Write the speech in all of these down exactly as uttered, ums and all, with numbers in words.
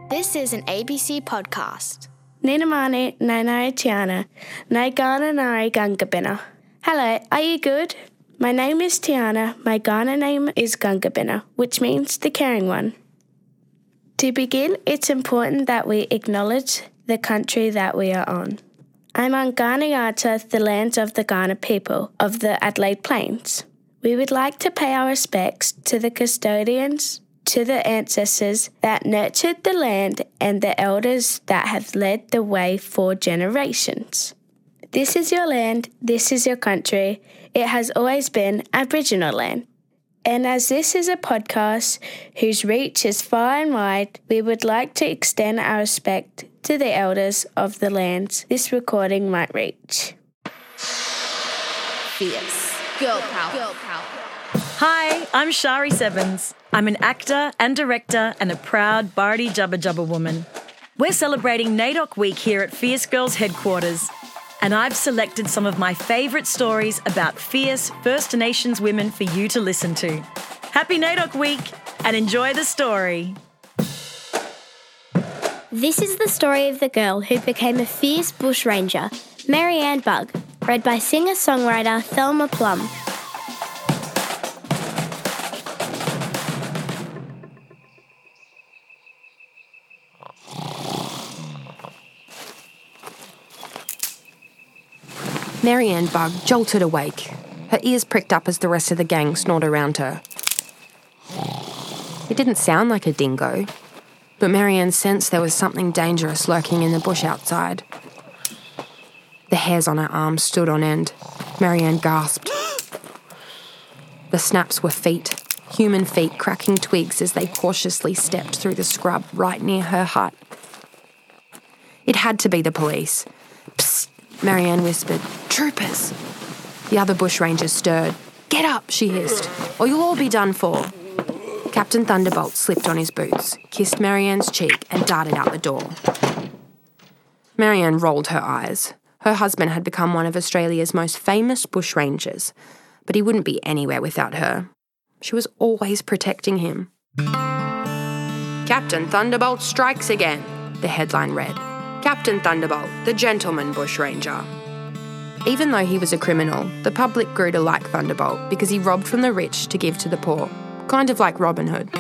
This is an A B C podcast. Nina mane, nai nai Tiana, nai Ghana nai Gungabina. Hello, are you good? My name is Tiana, my Ghana name is Gungabina, which means the caring one. To begin, it's important that we acknowledge the country that we are on. I'm on Ghanayata, the lands of the Ghana people of the Adelaide Plains. We would like to pay our respects to the custodians, to the ancestors that nurtured the land and the elders that have led the way for generations. This is your land, this is your country. It has always been Aboriginal land. And as this is a podcast whose reach is far and wide, we would like to extend our respect to the elders of the lands this recording might reach. Fierce. Girl power. Girl power. Hi, I'm Shari Sevens. I'm an actor and director and a proud Bardi Jubba Jubba woman. We're celebrating NAIDOC Week here at Fierce Girls headquarters, and I've selected some of my favourite stories about fierce First Nations women for you to listen to. Happy NAIDOC Week and enjoy the story. This is the story of the girl who became a fierce bushranger, Marianne Bugg, read by singer-songwriter Thelma Plum. Marianne Bugg jolted awake. Her ears pricked up as the rest of the gang snored around her. It didn't sound like a dingo, but Marianne sensed there was something dangerous lurking in the bush outside. The hairs on her arms stood on end. Marianne gasped. The snaps were feet, human feet cracking twigs as they cautiously stepped through the scrub right near her hut. It had to be the police. Psst, Marianne whispered. Troopers! The other bushrangers stirred. Get up, she hissed, or you'll all be done for. Captain Thunderbolt slipped on his boots, kissed Marianne's cheek and darted out the door. Marianne rolled her eyes. Her husband had become one of Australia's most famous bushrangers, but he wouldn't be anywhere without her. She was always protecting him. Captain Thunderbolt strikes again, the headline read. Captain Thunderbolt, the gentleman bushranger. Even though he was a criminal, the public grew to like Thunderbolt because he robbed from the rich to give to the poor, kind of like Robin Hood.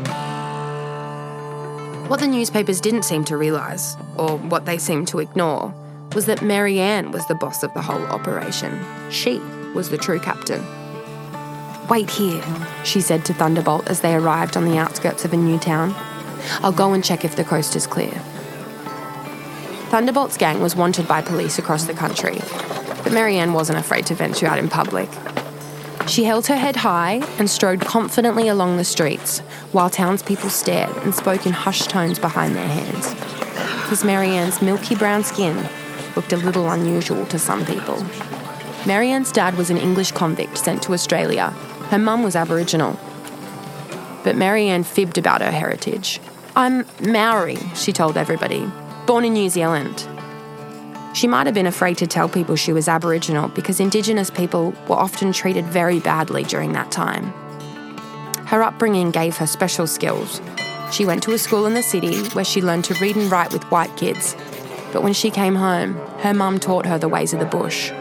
What the newspapers didn't seem to realise, or what they seemed to ignore, was that Marianne was the boss of the whole operation. She was the true captain. Wait here, she said to Thunderbolt as they arrived on the outskirts of a new town. I'll go and check if the coast is clear. Thunderbolt's gang was wanted by police across the country, but Marianne wasn't afraid to venture out in public. She held her head high and strode confidently along the streets while townspeople stared and spoke in hushed tones behind their hands, because Marianne's milky brown skin looked a little unusual to some people. Marianne's dad was an English convict sent to Australia. Her mum was Aboriginal. But Marianne fibbed about her heritage. I'm Maori, she told everybody, born in New Zealand. She might have been afraid to tell people she was Aboriginal because Indigenous people were often treated very badly during that time. Her upbringing gave her special skills. She went to a school in the city where she learned to read and write with white kids. But when she came home, her mum taught her the ways of the bush.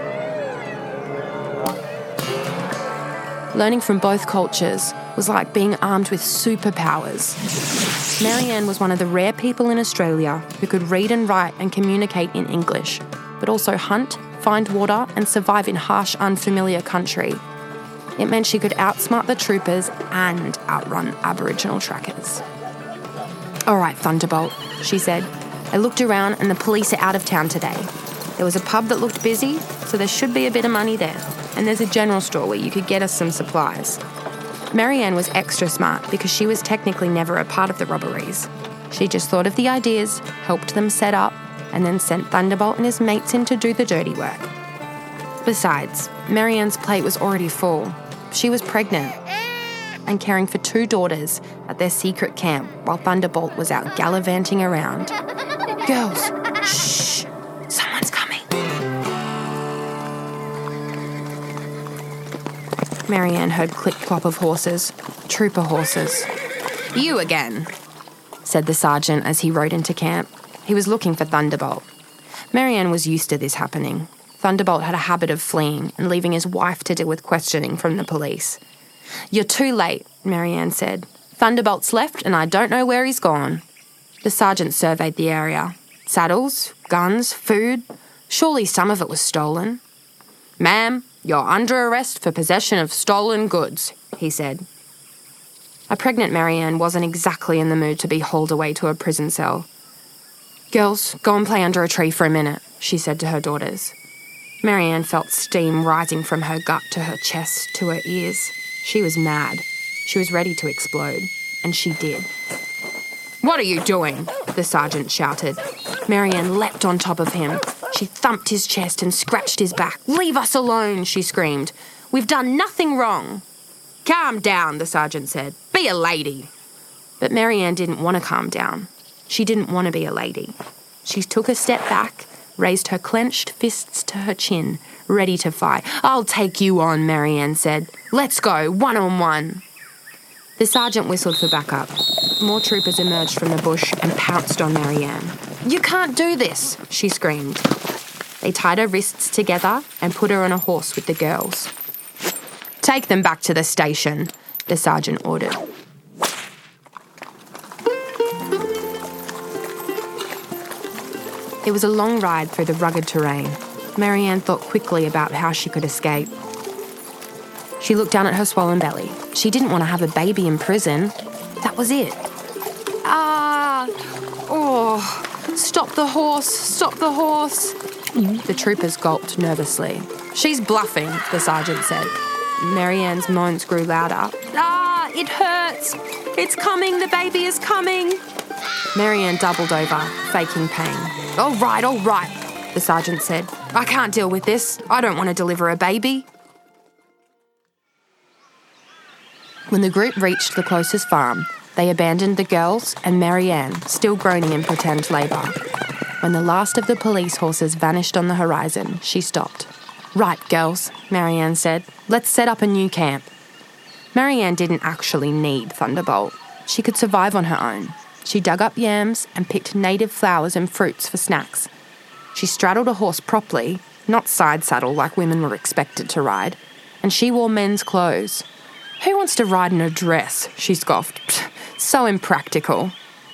Learning from both cultures was like being armed with superpowers. Marianne was one of the rare people in Australia who could read and write and communicate in English, but also hunt, find water and survive in harsh, unfamiliar country. It meant she could outsmart the troopers and outrun Aboriginal trackers. All right, Thunderbolt, she said. I looked around and the police are out of town today. There was a pub that looked busy, so there should be a bit of money there. And there's a general store where you could get us some supplies. Marianne was extra smart because she was technically never a part of the robberies. She just thought of the ideas, helped them set up, and then sent Thunderbolt and his mates in to do the dirty work. Besides, Marianne's plate was already full. She was pregnant and caring for two daughters at their secret camp while Thunderbolt was out gallivanting around. Girls, shh, someone's coming. Marianne heard clip-clop of horses, trooper horses. You again. said the sergeant as he rode into camp. He was looking for Thunderbolt. Marianne was used to this happening. Thunderbolt had a habit of fleeing and leaving his wife to deal with questioning from the police. "You're too late," Marianne said. "Thunderbolt's left and I don't know where he's gone." The sergeant surveyed the area. Saddles, guns, food. Surely some of it was stolen. "Ma'am, you're under arrest for possession of stolen goods," he said. A pregnant Marianne wasn't exactly in the mood to be hauled away to a prison cell. "Girls, go and play under a tree for a minute," she said to her daughters. Marianne felt steam rising from her gut to her chest to her ears. She was mad. She was ready to explode. And she did. "What are you doing?" the sergeant shouted. Marianne leapt on top of him. She thumped his chest and scratched his back. "Leave us alone," she screamed. "We've done nothing wrong." "Calm down," the sergeant said. "Be a lady." But Marianne didn't want to calm down. She didn't want to be a lady. She took a step back, raised her clenched fists to her chin, ready to fight. "I'll take you on," Marianne said. "Let's go, one on one." The sergeant whistled for backup. More troopers emerged from the bush and pounced on Marianne. "You can't do this," she screamed. They tied her wrists together and put her on a horse with the girls. "Take them back to the station," the sergeant ordered. It was a long ride through the rugged terrain. Marianne thought quickly about how she could escape. She looked down at her swollen belly. She didn't want to have a baby in prison. That was it. Ah! Oh! Stop the horse! Stop the horse! The troopers gulped nervously. "She's bluffing," the sergeant said. Marianne's moans grew louder. "Ah! It hurts! It's coming! The baby is coming!" Marianne doubled over, faking pain. "All right, all right," the sergeant said. "I can't deal with this. I don't want to deliver a baby." When the group reached the closest farm, they abandoned the girls and Marianne, still groaning in pretend labour. When the last of the police horses vanished on the horizon, she stopped. "Right, girls," Marianne said. "Let's set up a new camp." Marianne didn't actually need Thunderbolt. She could survive on her own. She dug up yams and picked native flowers and fruits for snacks. She straddled a horse properly, not side saddle like women were expected to ride, and she wore men's clothes. "Who wants to ride in a dress?" she scoffed. Pfft, so impractical.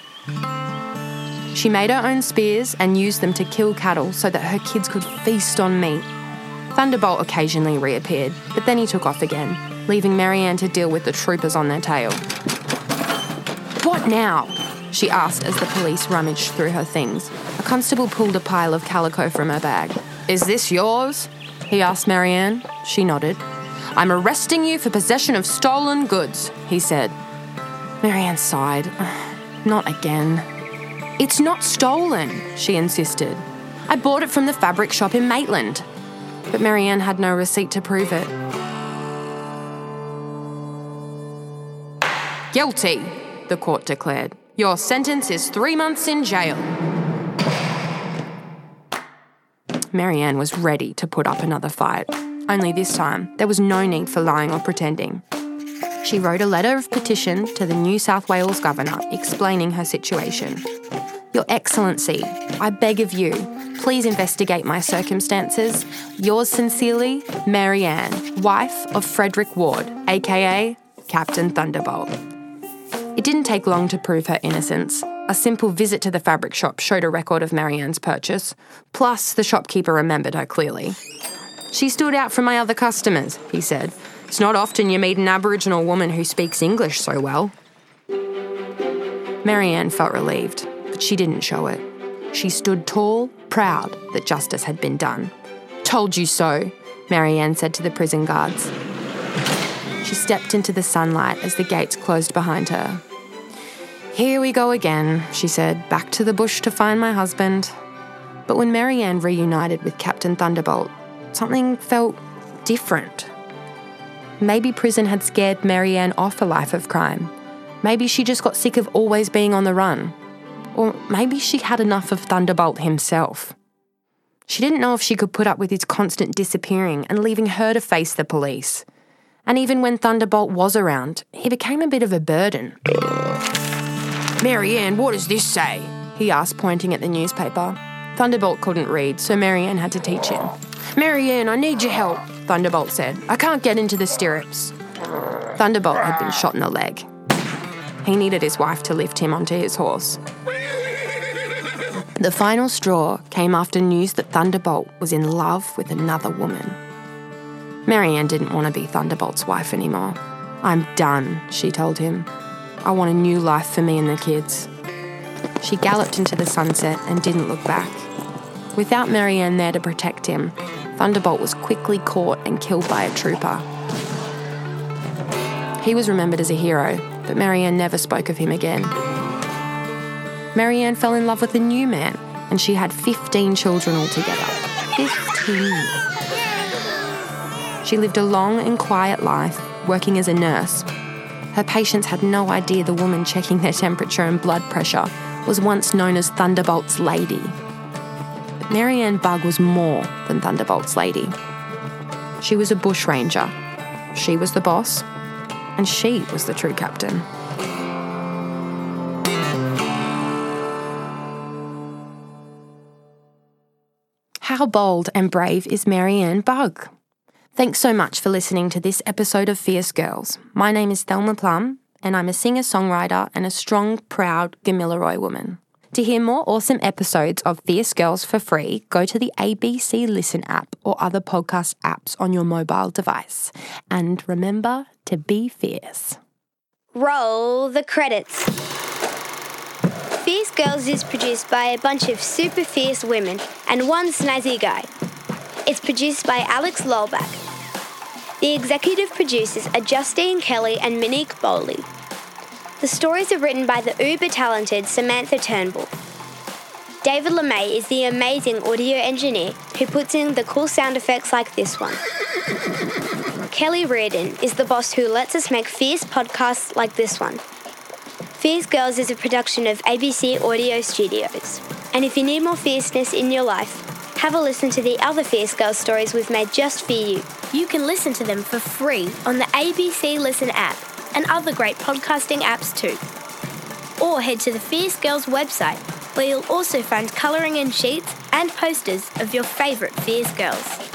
She made her own spears and used them to kill cattle so that her kids could feast on meat. Thunderbolt occasionally reappeared, but then he took off again, leaving Marianne to deal with the troopers on their tail. "What now?" she asked as the police rummaged through her things. A constable pulled a pile of calico from her bag. "Is this yours?" he asked Marianne. She nodded. "I'm arresting you for possession of stolen goods," he said. Marianne sighed. "Not again." "It's not stolen," she insisted. "I bought it from the fabric shop in Maitland." But Marianne had no receipt to prove it. "Guilty," the court declared. "Your sentence is three months in jail." Marianne was ready to put up another fight. Only this time, there was no need for lying or pretending. She wrote a letter of petition to the New South Wales Governor explaining her situation. "Your Excellency, I beg of you, please investigate my circumstances. Yours sincerely, Marianne, wife of Frederick Ward, aka Captain Thunderbolt." It didn't take long to prove her innocence. A simple visit to the fabric shop showed a record of Marianne's purchase. Plus, the shopkeeper remembered her clearly. "She stood out from my other customers," he said. "It's not often you meet an Aboriginal woman who speaks English so well." Marianne felt relieved, but she didn't show it. She stood tall, proud that justice had been done. "Told you so," Marianne said to the prison guards. She stepped into the sunlight as the gates closed behind her. "Here we go again," she said, "back to the bush to find my husband." But when Marianne reunited with Captain Thunderbolt, something felt different. Maybe prison had scared Marianne off a life of crime. Maybe she just got sick of always being on the run. Or maybe she had enough of Thunderbolt himself. She didn't know if she could put up with his constant disappearing and leaving her to face the police. And even when Thunderbolt was around, he became a bit of a burden. "Marianne, what does this say?" he asked, pointing at the newspaper. Thunderbolt couldn't read, so Marianne had to teach him. "Marianne, I need your help," Thunderbolt said. "I can't get into the stirrups." Thunderbolt had been shot in the leg. He needed his wife to lift him onto his horse. The final straw came after news that Thunderbolt was in love with another woman. Marianne didn't want to be Thunderbolt's wife anymore. "I'm done," she told him. "I want a new life for me and the kids." She galloped into the sunset and didn't look back. Without Marianne there to protect him, Thunderbolt was quickly caught and killed by a trooper. He was remembered as a hero, but Marianne never spoke of him again. Marianne fell in love with a new man, and she had fifteen children altogether. Fifteen. She lived a long and quiet life, working as a nurse. Her patients had no idea the woman checking their temperature and blood pressure was once known as Thunderbolt's lady. But Marianne Bugg was more than Thunderbolt's lady. She was a bushranger. She was the boss, and she was the true captain. How bold and brave is Marianne Bugg? Thanks so much for listening to this episode of Fierce Girls. My name is Thelma Plum, and I'm a singer-songwriter and a strong, proud Gamilaroi woman. To hear more awesome episodes of Fierce Girls for free, go to the A B C Listen app or other podcast apps on your mobile device. And remember to be fierce. Roll the credits. Fierce Girls is produced by a bunch of super fierce women and one snazzy guy. It's produced by Alex Lolback. The executive producers are Justine Kelly and Monique Bowley. The stories are written by the uber-talented Samantha Turnbull. David LeMay is the amazing audio engineer who puts in the cool sound effects like this one. Kelly Reardon is the boss who lets us make fierce podcasts like this one. Fierce Girls is a production of A B C Audio Studios. And if you need more fierceness in your life, have a listen to the other Fierce Girls stories we've made just for you. You can listen to them for free on the A B C Listen app and other great podcasting apps too. Or head to the Fierce Girls website, where you'll also find colouring in sheets and posters of your favourite Fierce Girls.